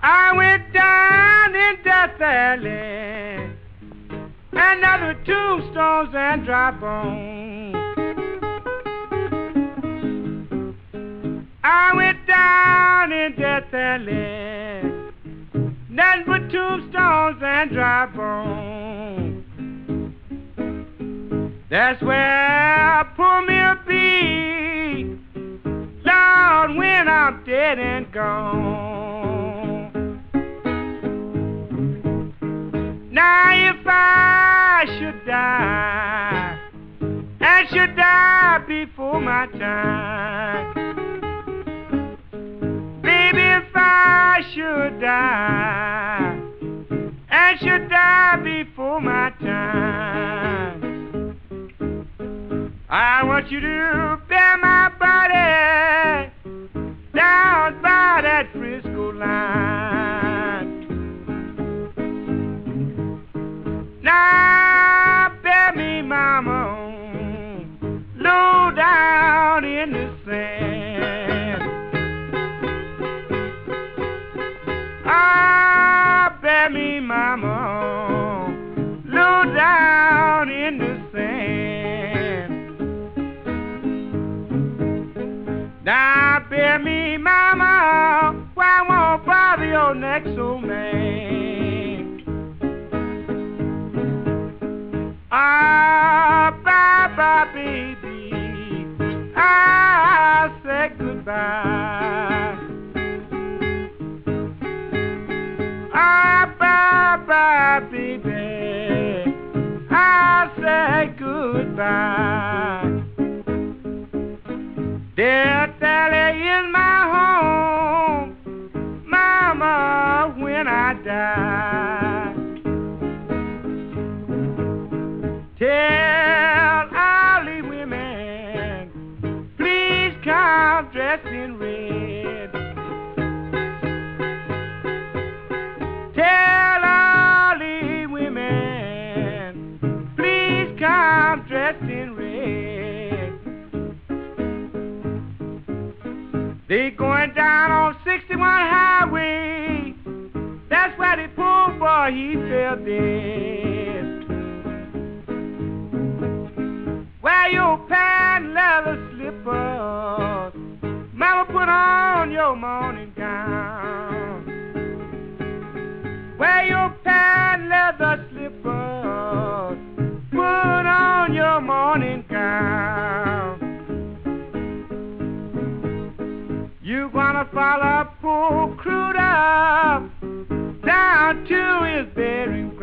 I went down in Death Alley, and there were tombstones and dry bones. I went down in Death Alley, nothing but tombstones and dry bones. That's where I pull me a beat, Lord, when I'm dead and gone. Now if I should die, and should die before my time, baby, if I should die, and should die before my time, I want you to bear my body down by that Frisco line. Now bear me, mama, low down in the sand. Ah, bear me, mama, low down in the sand. Now bear me, mama, why won't bother your next old man? Ah, bye-bye, baby, I'll say goodbye. Ah, bye-bye, baby, I'll say goodbye. Death Alley is my home, mama, when I die. Tell all the women, please come dressed in red. Tell all the women, please come dressed in red. They going down on 61 highway, that's where the poor boy he fell dead. Wear your patent leather slippers, mama, put on your morning gown. Wear your patent leather slippers, put on your morning gown. You gonna follow poor Cruder down to his burial